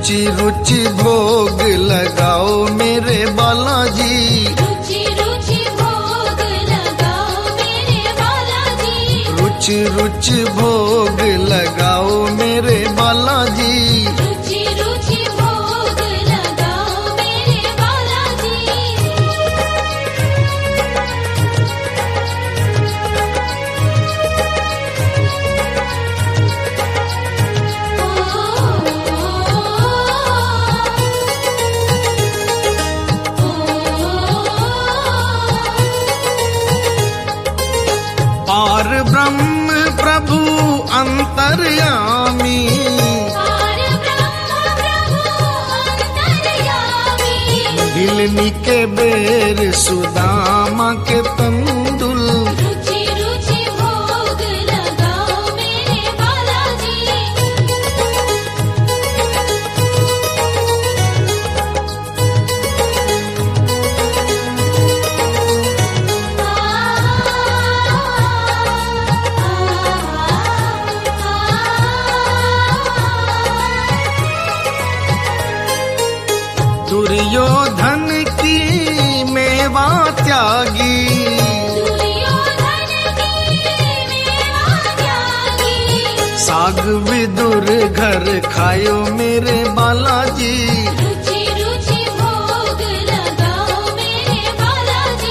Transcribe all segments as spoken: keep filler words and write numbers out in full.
रुचि रुचि भोग लगाओ मेरे बालाजी, रुचि रुचि भोग लगाओ मेरे बालाजी, रुचि रुचि भोग लगाओ मेरे बालाजी। रुचि रुचि भोग लगाओ मेरे बालाजी। पार ब्रह्म प्रभु अंतर्यामी, पार ब्रह्म प्रभु अंतर्यामी, दिलनी के बेर सुदामा के तंदुल, रुचि रुचि भोग लगाओ मेरे बालाजी। दुर्योधन की मेवा त्यागी, दुर्योधन की मेवा त्यागी, साग विदुर घर खायो मेरे बालाजी, रुचि रुचि भोग लगाओ मेरे बालाजी।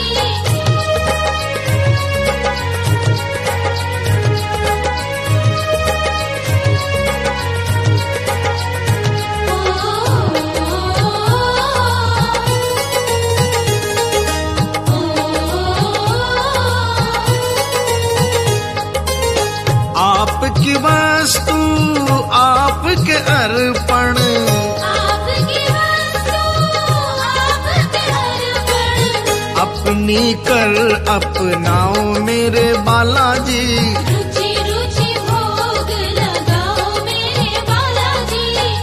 आपकी वस्तु आपके अर्पण, आपकी वस्तु आपके अर्पण, अपनी कर अपनाओ मेरे बालाजी, रुचि रुचि भोग लगाओ मेरे बालाजी।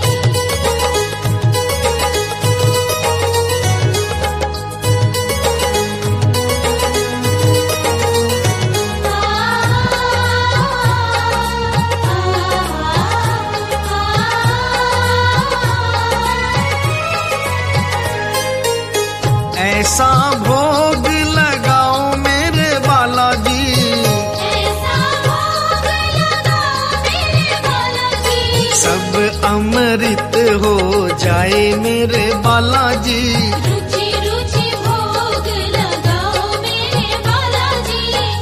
ऐसा भोग लगाओ मेरे बालाजी, ऐसा भोग लगाओ मेरे बालाजी, सब अमृत हो जाए मेरे बालाजी, रुचि रुचि भोग लगाओ मेरे बालाजी।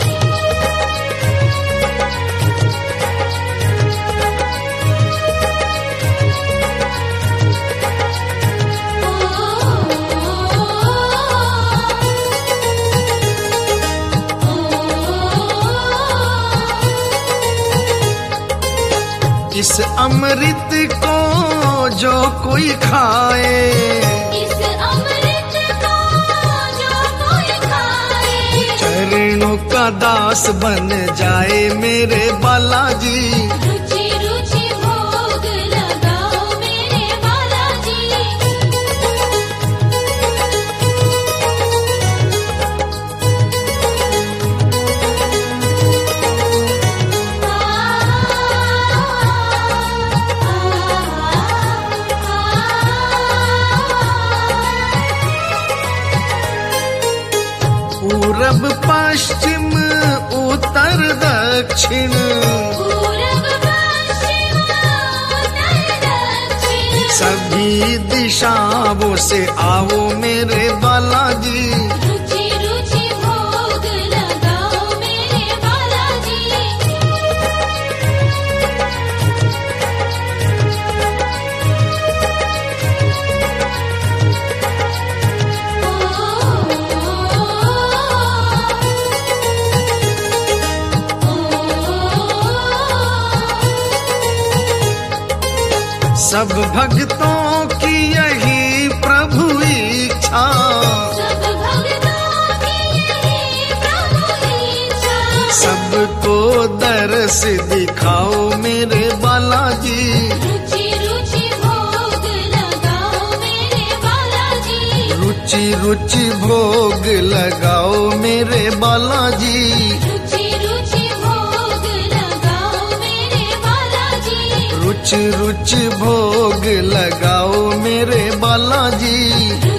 इस अमृत को जो कोई खाए, इस अमृत को जो कोई खाए, चरणों का दास बन जाए मेरे बालाजी, रुचि रुचि भोग लगाओ मेरे बालाजी। पूरब पश्चिम उत्तर दक्षिण, पूरब पश्चिम उत्तर दक्षिण, सभी दिशाओं से आओ मेरे बालाजी, रुचि रुचि भोग लगाओ मेरे बालाजी। सब भक्तों की यही प्रभु इच्छा, सब भक्तों की यही प्रभु इच्छा, सबको दर्श दिखाओ मेरे बालाजी, रुचि रुचि भोग लगाओ मेरे बालाजी, रुचि रुचि भोग लगाओ मेरे बालाजी, रुचि रुचि भोग लगाओ मेरे बालाजी। रुचि रुचि भोग लगाओ मेरे बालाजी।